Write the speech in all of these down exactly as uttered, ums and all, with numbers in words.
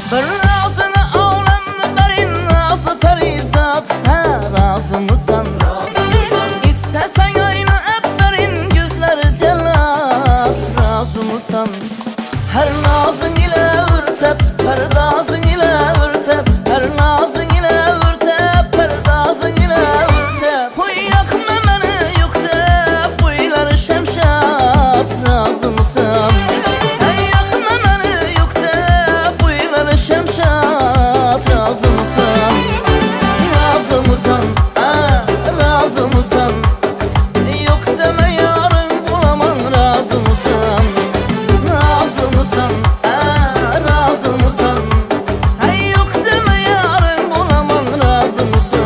Bir razını alemde berin nazlı perizat. Ha, razı mısın? İstesen aynı ebberin gözleri cellat. Razı mısın? Her nazın ile ürtep, perdazın ile ürtep, her nazın ile ürtep, perdazın ile ürtep. Huy yakma beni yok de buyları şemşat. Razı mısın? Hey yakma beni yok de buyları şemşat. Razı mısın? Razı mısın? Ha, razı mısın? Yok deme yarın bulamam. Razı mısın? Razı mısın? Ha, razı mısın? Hey yok deme yarın bulamam. Razı mısın?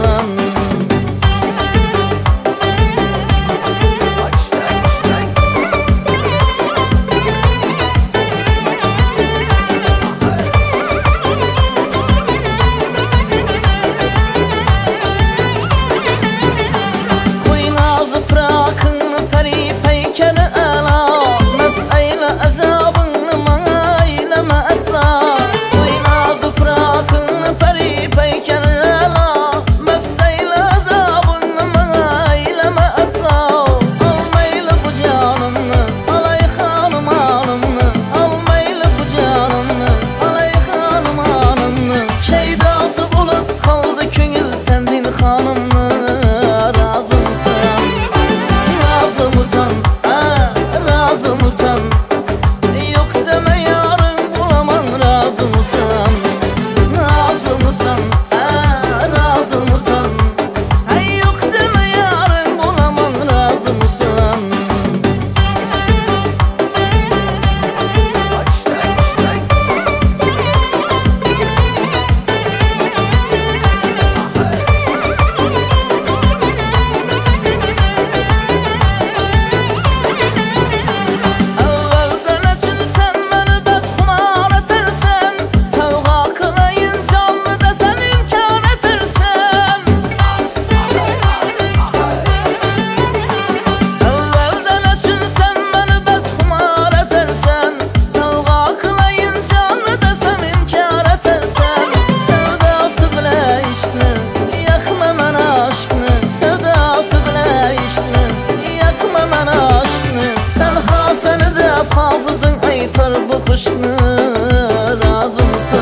Yok deme yarın bulamam. Razı mısın? Nazlı mısın? Ha, razı mısın? Hey yok deme yarın bulamam. Razı mısın? Hafızın aytar bu kuşunu. Razı mısın?